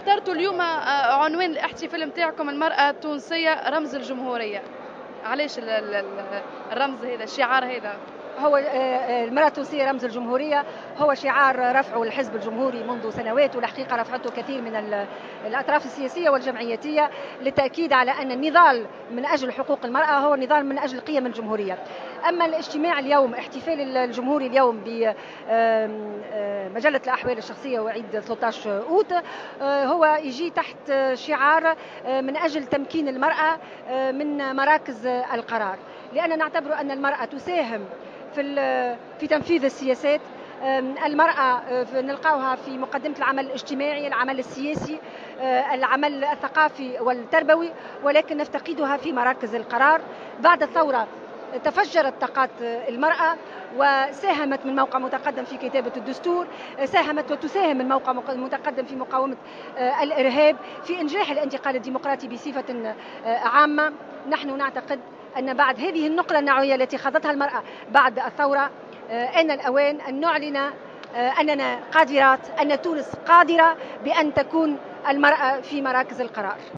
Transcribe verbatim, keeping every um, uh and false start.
اخترتوا اليوم آه، عنوان الاحتفال نتاعكم المرأة التونسية رمز الجمهورية. علاش ال- ال- ال- الرمز هذا، الشعار هذا؟ هو آه، المرأة التونسية رمز الجمهورية، هو شعار رفعه الحزب الجمهوري منذ سنوات، والحقيقة رفعته كثير من ال- الأطراف السياسية والجمعياتية للتأكيد على أن النضال من أجل حقوق المرأة هو نضال من أجل قيم الجمهورية. أما الاجتماع اليوم، احتفال الجمهوري اليوم بمجلة الأحوال الشخصية وعيد ثلاثة عشر أوت، آه، هو يجي تحت شعار آه، من أجل تمكين المرأة آه، من مراكز القرار، لأننا نعتبر أن المرأة تساهم في في تنفيذ السياسات. المرأة نلقاوها في مقدمة العمل الاجتماعي، العمل السياسي، العمل الثقافي والتربوي، ولكن نفتقدها في مراكز القرار. بعد الثورة تفجرت طاقات المرأة وساهمت من موقع متقدم في كتابة الدستور، ساهمت وتساهم من موقع متقدم في مقاومة الإرهاب، في إنجاح الانتقال الديمقراطي بصفة عامة. نحن نعتقد أن بعد هذه النقلة النوعية التي خاضتها المرأة بعد الثورة، آن الأوان أن نعلن أننا قادرات، أن تونس قادرة بأن تكون المرأة في مراكز القرار.